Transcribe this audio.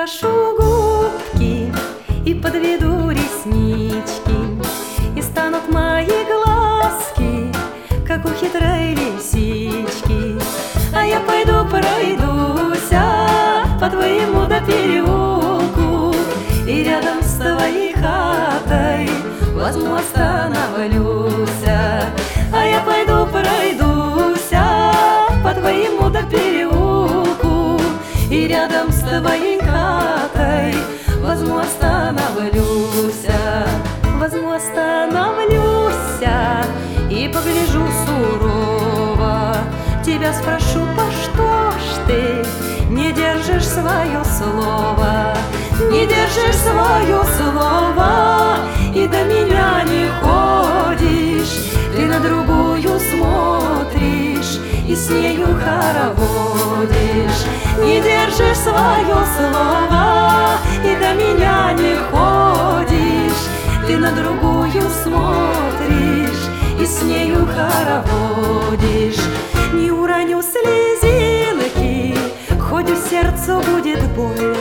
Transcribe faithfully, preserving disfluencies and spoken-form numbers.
накрашу губки и подведу реснички, и станут мои глазки, как у хитрой лисички. А я пойду пройдуся по твоему до переулку, и рядом с твоей хатой возьму остановлюся. А я пойду пройдуся по твоему до переулку, и рядом с твоей хатой возьму остановлюся. Возьму остановлюся и погляжу сурово. Тебя спрошу, по что ж ты не держишь свое слово? Не держишь свое слово и до меня не ходишь. Ты на другую смотришь и с нею хороводишь. Не держишь свое слово и до меня не ходишь. Ты на другую смотришь и с нею хороводишь. Не уроню слезинки, хоть у сердцу будет больно.